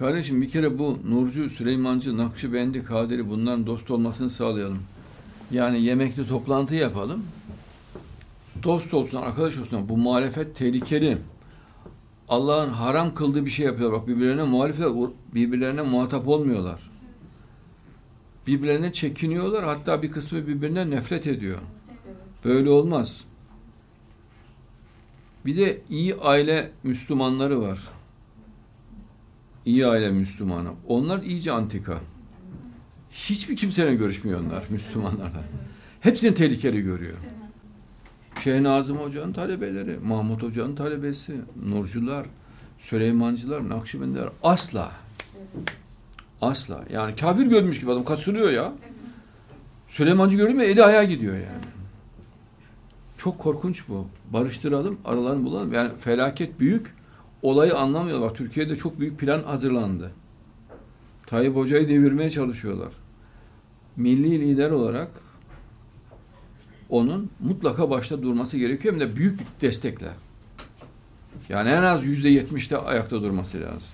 Kardeşim bir kere bu Nurcu, Süleymancı, Nakşibendi, Kadiri bunların dost olmasını sağlayalım. Yani yemekli toplantı yapalım. Dost olsun, arkadaş olsun. Bu muhalefet tehlikeli. Allah'ın haram kıldığı bir şey yapıyorlar. Bak birbirlerine muhalifler, birbirlerine muhatap olmuyorlar. Birbirlerine çekiniyorlar. Hatta bir kısmı birbirinden nefret ediyor. Böyle olmaz. Bir de iyi aile Müslümanları var. İyi aile Müslümanı. Onlar iyice antika. Hiçbir kimseyle görüşmüyor onlar Müslümanlarla. Hepsini tehlikeli görüyor. Şeyh Nazım Hoca'nın talebeleri, Mahmut Hoca'nın talebesi, Nurcular, Süleymancılar, Nakşibendiler asla. Asla. Yani kafir görmüş gibi adam kasılıyor ya. Süleymancı gördün mü eli ayağa gidiyor yani. Çok korkunç bu. Barıştıralım, aralarını bulalım. Yani felaket büyük. Olayı anlamıyorlar. Bak Türkiye'de çok büyük plan hazırlandı. Tayyip Hoca'yı devirmeye çalışıyorlar. Milli lider olarak onun mutlaka başta durması gerekiyor. Hem de büyük destekler. Yani en az %70'de ayakta durması lazım.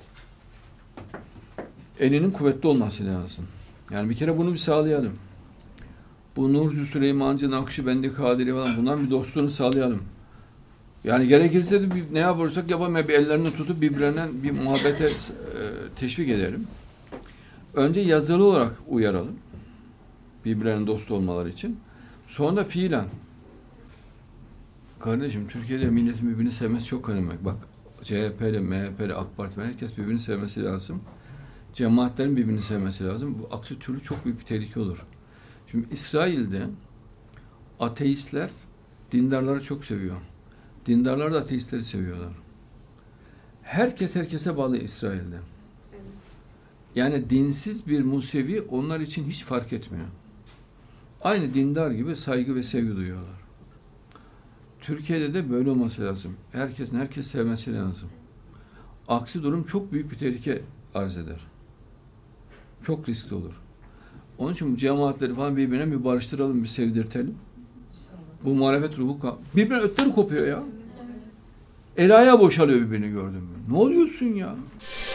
Elinin kuvvetli olması lazım. Yani bir kere bunu bir sağlayalım. Bu Nurcu, Süleymancı, Nakşibendi, Kadiri falan bunların bir dostluğunu sağlayalım. Yani gerekirse de ne yaparsak yapalım. Bir ellerini tutup birbirlerine bir muhabbete teşvik edelim. Önce yazılı olarak uyaralım. Birbirlerinin dost olmaları için. Sonra da fiilen. Kardeşim Türkiye'de milletin birbirini sevmesi çok önemli. Bak CHP'li, MHP'li, AK Parti'li herkes birbirini sevmesi lazım. Cemaatlerin birbirini sevmesi lazım. Bu aksi türlü çok büyük bir tehlike olur. Şimdi İsrail'de ateistler dindarları çok seviyor. Dindarlar da ateistleri seviyorlar. Herkes herkese bağlı İsrail'de. Yani dinsiz bir Musevi onlar için hiç fark etmiyor. Aynı dindar gibi saygı ve sevgi duyuyorlar. Türkiye'de de böyle olması lazım. Herkesin herkes sevmesi lazım. Aksi durum çok büyük bir tehlike arz eder. Çok riskli olur. Onun için bu cemaatleri falan birbirine bir barıştıralım, bir sevdirtelim. Bu muhalefet ruhu birbirine ötleri kopuyor ya. El ayağı boşalıyor birbirini gördün mü? Ne oluyorsun ya?